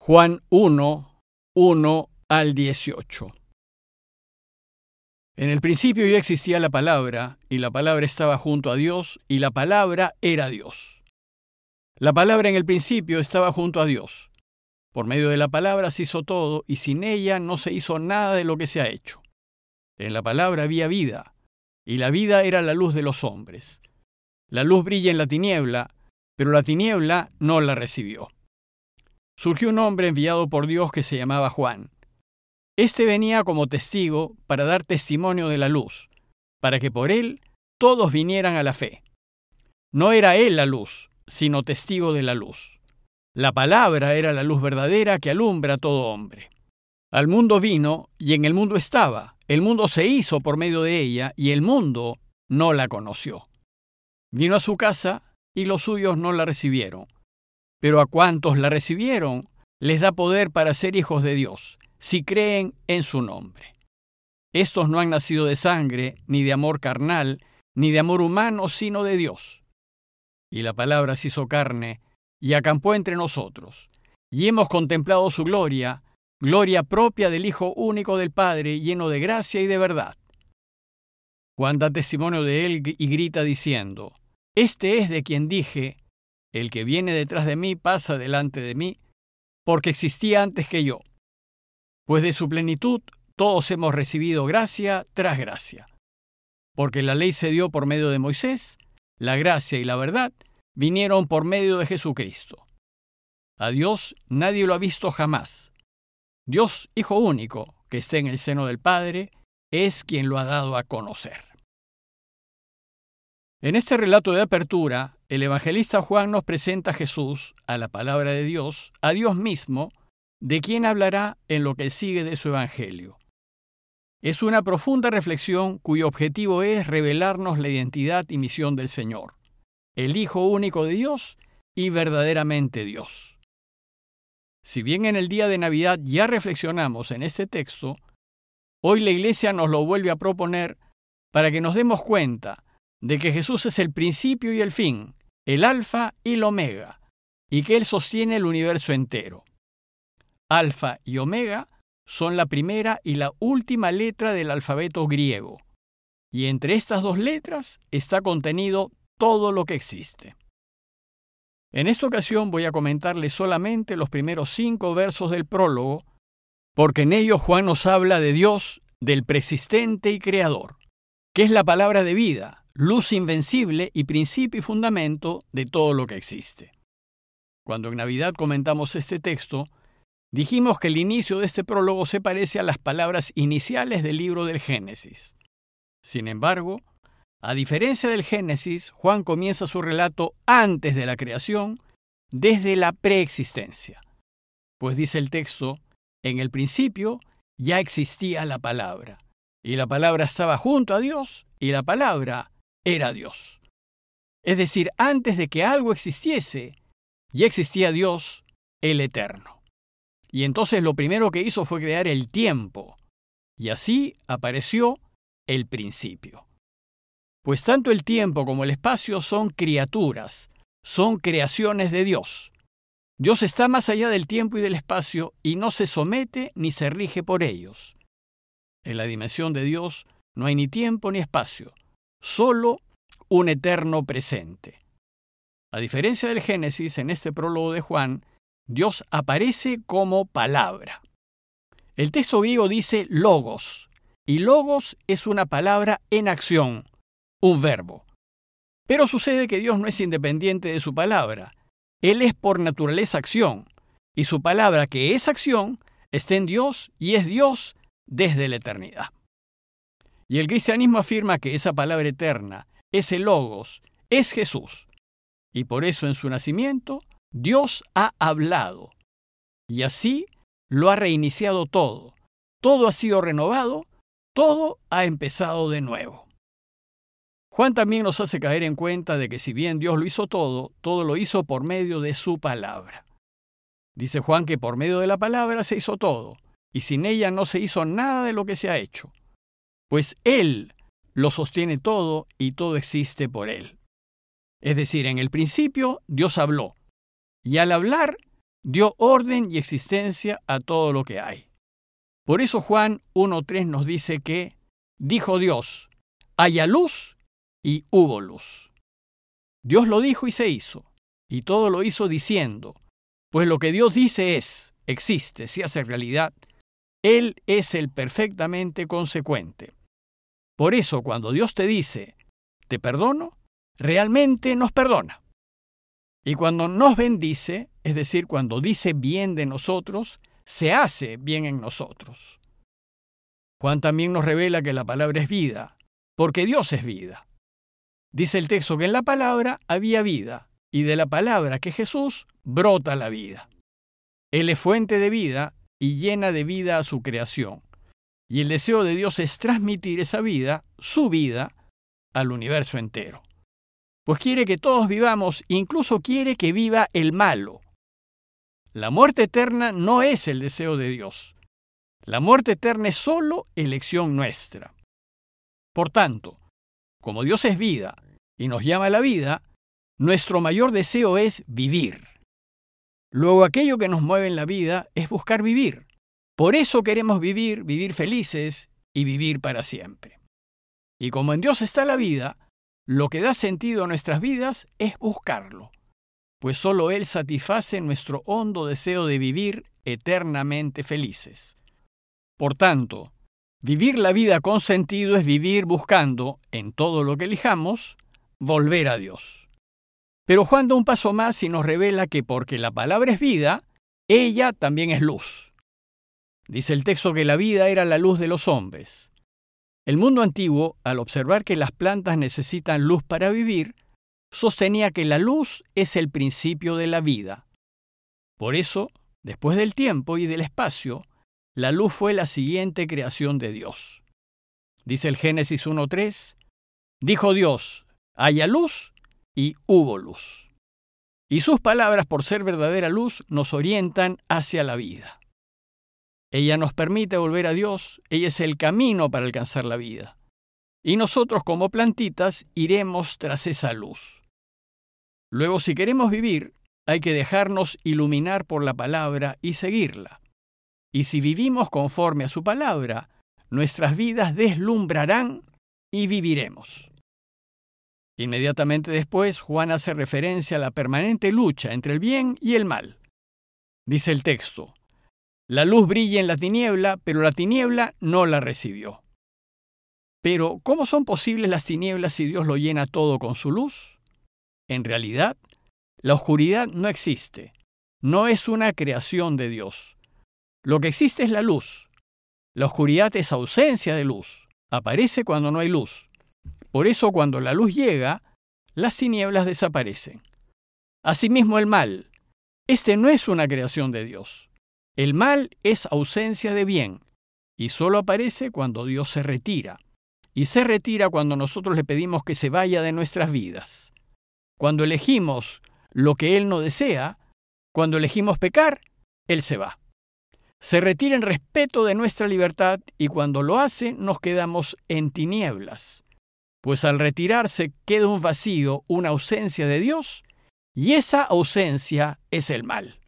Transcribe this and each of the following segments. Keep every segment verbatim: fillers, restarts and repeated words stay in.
Juan uno, uno al dieciocho. En el principio ya existía la palabra, y la palabra estaba junto a Dios, y la palabra era Dios. La palabra en el principio estaba junto a Dios. Por medio de la palabra se hizo todo, y sin ella no se hizo nada de lo que se ha hecho. En la palabra había vida, y la vida era la luz de los hombres. La luz brilla en la tiniebla, pero la tiniebla no la recibió. Surgió un hombre enviado por Dios que se llamaba Juan. Este venía como testigo para dar testimonio de la luz, para que por él todos vinieran a la fe. No era él la luz, sino testigo de la luz. La palabra era la luz verdadera que alumbra a todo hombre. Al mundo vino, y en el mundo estaba. El mundo se hizo por medio de ella, y el mundo no la conoció. Vino a su casa, y los suyos no la recibieron. Pero a cuantos la recibieron, les da poder para ser hijos de Dios, si creen en su nombre. Estos no han nacido de sangre, ni de amor carnal, ni de amor humano, sino de Dios. Y la palabra se hizo carne, y acampó entre nosotros. Y hemos contemplado su gloria, gloria propia del Hijo único del Padre, lleno de gracia y de verdad. Juan da testimonio de él y grita diciendo: Este es de quien dije, el que viene detrás de mí pasa delante de mí, porque existía antes que yo. Pues de su plenitud todos hemos recibido gracia tras gracia. Porque la ley se dio por medio de Moisés, la gracia y la verdad vinieron por medio de Jesucristo. A Dios nadie lo ha visto jamás. Dios, Hijo único, que está en el seno del Padre, es quien lo ha dado a conocer. En este relato de apertura, el evangelista Juan nos presenta a Jesús, a la palabra de Dios, a Dios mismo, de quien hablará en lo que sigue de su evangelio. Es una profunda reflexión cuyo objetivo es revelarnos la identidad y misión del Señor, el Hijo único de Dios y verdaderamente Dios. Si bien en el día de Navidad ya reflexionamos en este texto, hoy la Iglesia nos lo vuelve a proponer para que nos demos cuenta de que Jesús es el principio y el fin, el alfa y el omega, y que Él sostiene el universo entero. Alfa y omega son la primera y la última letra del alfabeto griego, y entre estas dos letras está contenido todo lo que existe. En esta ocasión voy a comentarles solamente los primeros cinco versos del prólogo, porque en ellos Juan nos habla de Dios, del preexistente y creador, que es la palabra de vida, luz invencible y principio y fundamento de todo lo que existe. Cuando en Navidad comentamos este texto, dijimos que el inicio de este prólogo se parece a las palabras iniciales del libro del Génesis. Sin embargo, a diferencia del Génesis, Juan comienza su relato antes de la creación, desde la preexistencia. Pues dice el texto, en el principio ya existía la palabra, y la palabra estaba junto a Dios, y la palabra era Dios. Es decir, antes de que algo existiese, ya existía Dios, el Eterno. Y entonces lo primero que hizo fue crear el tiempo, y así apareció el principio. Pues tanto el tiempo como el espacio son criaturas, son creaciones de Dios. Dios está más allá del tiempo y del espacio y no se somete ni se rige por ellos. En la dimensión de Dios no hay ni tiempo ni espacio, solo un eterno presente. A diferencia del Génesis, en este prólogo de Juan, Dios aparece como palabra. El texto griego dice logos, y logos es una palabra en acción, un verbo. Pero sucede que Dios no es independiente de su palabra. Él es por naturaleza acción, y su palabra, que es acción, está en Dios y es Dios desde la eternidad. Y el cristianismo afirma que esa palabra eterna, ese logos, es Jesús. Y por eso en su nacimiento, Dios ha hablado. Y así lo ha reiniciado todo. Todo ha sido renovado, todo ha empezado de nuevo. Juan también nos hace caer en cuenta de que si bien Dios lo hizo todo, todo lo hizo por medio de su palabra. Dice Juan que por medio de la palabra se hizo todo, y sin ella no se hizo nada de lo que se ha hecho. Pues Él lo sostiene todo y todo existe por Él. Es decir, en el principio Dios habló, y al hablar dio orden y existencia a todo lo que hay. Por eso Juan uno tres nos dice que dijo Dios, haya luz y hubo luz. Dios lo dijo y se hizo, y todo lo hizo diciendo, pues lo que Dios dice es, existe, se hace realidad. Él es el perfectamente consecuente. Por eso, cuando Dios te dice, te perdono, realmente nos perdona. Y cuando nos bendice, es decir, cuando dice bien de nosotros, se hace bien en nosotros. Juan también nos revela que la palabra es vida, porque Dios es vida. Dice el texto que en la palabra había vida, y de la palabra que Jesús brota la vida. Él es fuente de vida y llena de vida a su creación. Y el deseo de Dios es transmitir esa vida, su vida, al universo entero. Pues quiere que todos vivamos, incluso quiere que viva el malo. La muerte eterna no es el deseo de Dios. La muerte eterna es solo elección nuestra. Por tanto, como Dios es vida y nos llama a la vida, nuestro mayor deseo es vivir. Luego, aquello que nos mueve en la vida es buscar vivir. Por eso queremos vivir, vivir felices y vivir para siempre. Y como en Dios está la vida, lo que da sentido a nuestras vidas es buscarlo, pues solo Él satisface nuestro hondo deseo de vivir eternamente felices. Por tanto, vivir la vida con sentido es vivir buscando, en todo lo que elijamos, volver a Dios. Pero Juan da un paso más y nos revela que porque la palabra es vida, ella también es luz. Dice el texto que la vida era la luz de los hombres. El mundo antiguo, al observar que las plantas necesitan luz para vivir, sostenía que la luz es el principio de la vida. Por eso, después del tiempo y del espacio, la luz fue la siguiente creación de Dios. Dice el Génesis uno tres, dijo Dios, haya luz, y hubo luz. Y sus palabras, por ser verdadera luz, nos orientan hacia la vida. Ella nos permite volver a Dios, ella es el camino para alcanzar la vida. Y nosotros como plantitas iremos tras esa luz. Luego, si queremos vivir, hay que dejarnos iluminar por la palabra y seguirla. Y si vivimos conforme a su palabra, nuestras vidas deslumbrarán y viviremos. Inmediatamente después, Juan hace referencia a la permanente lucha entre el bien y el mal. Dice el texto, la luz brilla en la tiniebla, pero la tiniebla no la recibió. Pero, ¿cómo son posibles las tinieblas si Dios lo llena todo con su luz? En realidad, la oscuridad no existe. No es una creación de Dios. Lo que existe es la luz. La oscuridad es ausencia de luz. Aparece cuando no hay luz. Por eso, cuando la luz llega, las tinieblas desaparecen. Asimismo, el mal. Este no es una creación de Dios. El mal es ausencia de bien, y solo aparece cuando Dios se retira. Y se retira cuando nosotros le pedimos que se vaya de nuestras vidas. Cuando elegimos lo que Él no desea, cuando elegimos pecar, Él se va. Se retira en respeto de nuestra libertad y cuando lo hace nos quedamos en tinieblas. Pues al retirarse queda un vacío, una ausencia de Dios, y esa ausencia es el mal.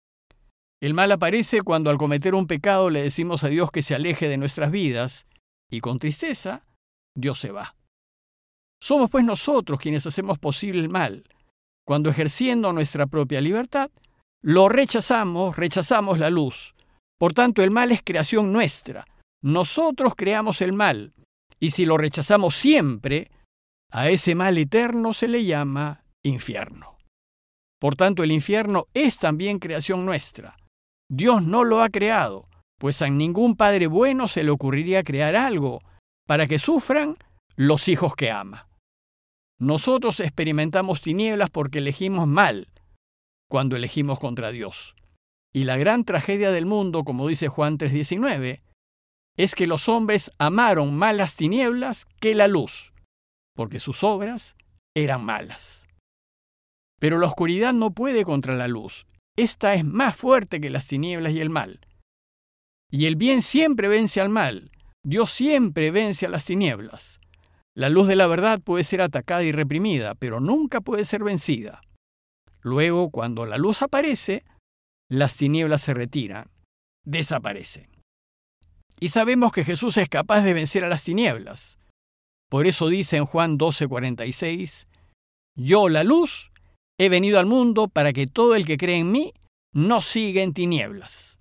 El mal aparece cuando al cometer un pecado le decimos a Dios que se aleje de nuestras vidas, y con tristeza, Dios se va. Somos pues nosotros quienes hacemos posible el mal, cuando ejerciendo nuestra propia libertad, lo rechazamos, rechazamos la luz. Por tanto, el mal es creación nuestra. Nosotros creamos el mal, y si lo rechazamos siempre, a ese mal eterno se le llama infierno. Por tanto, el infierno es también creación nuestra. Dios no lo ha creado, pues a ningún padre bueno se le ocurriría crear algo para que sufran los hijos que ama. Nosotros experimentamos tinieblas porque elegimos mal cuando elegimos contra Dios. Y la gran tragedia del mundo, como dice Juan tres diecinueve, es que los hombres amaron más las tinieblas que la luz, porque sus obras eran malas. Pero la oscuridad no puede contra la luz. Esta es más fuerte que las tinieblas y el mal. Y el bien siempre vence al mal. Dios siempre vence a las tinieblas. La luz de la verdad puede ser atacada y reprimida, pero nunca puede ser vencida. Luego, cuando la luz aparece, las tinieblas se retiran, desaparecen. Y sabemos que Jesús es capaz de vencer a las tinieblas. Por eso dice en Juan doce cuarenta y seis, «Yo, la luz, he venido al mundo para que todo el que cree en mí no siga en tinieblas».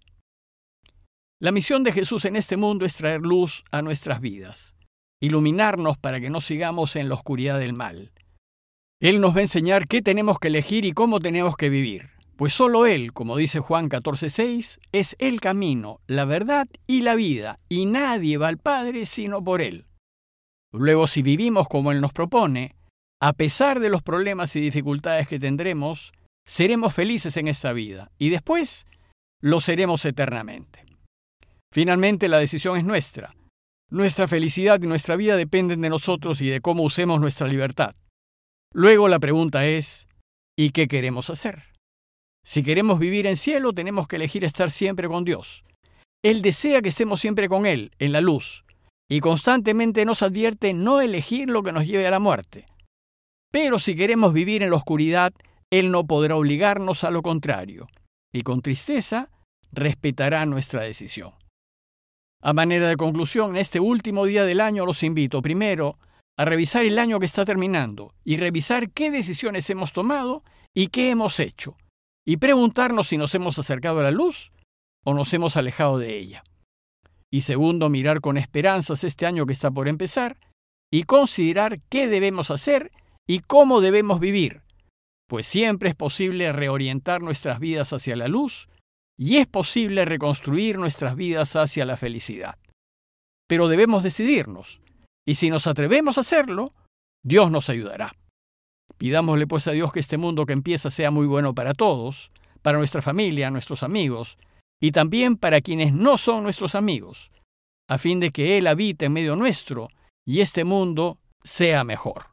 La misión de Jesús en este mundo es traer luz a nuestras vidas, iluminarnos para que no sigamos en la oscuridad del mal. Él nos va a enseñar qué tenemos que elegir y cómo tenemos que vivir, pues solo Él, como dice Juan catorce seis, es el camino, la verdad y la vida, y nadie va al Padre sino por Él. Luego, si vivimos como Él nos propone, a pesar de los problemas y dificultades que tendremos, seremos felices en esta vida, y después lo seremos eternamente. Finalmente, la decisión es nuestra. Nuestra felicidad y nuestra vida dependen de nosotros y de cómo usemos nuestra libertad. Luego la pregunta es, ¿y qué queremos hacer? Si queremos vivir en cielo, tenemos que elegir estar siempre con Dios. Él desea que estemos siempre con Él, en la luz, y constantemente nos advierte no elegir lo que nos lleve a la muerte. Pero si queremos vivir en la oscuridad, Él no podrá obligarnos a lo contrario, y con tristeza respetará nuestra decisión. A manera de conclusión, en este último día del año los invito, primero, a revisar el año que está terminando y revisar qué decisiones hemos tomado y qué hemos hecho, y preguntarnos si nos hemos acercado a la luz o nos hemos alejado de ella. Y segundo, mirar con esperanzas este año que está por empezar y considerar qué debemos hacer y cómo debemos vivir, pues siempre es posible reorientar nuestras vidas hacia la luz y es posible reconstruir nuestras vidas hacia la felicidad. Pero debemos decidirnos, y si nos atrevemos a hacerlo, Dios nos ayudará. Pidámosle pues a Dios que este mundo que empieza sea muy bueno para todos, para nuestra familia, nuestros amigos, y también para quienes no son nuestros amigos, a fin de que Él habite en medio nuestro y este mundo sea mejor.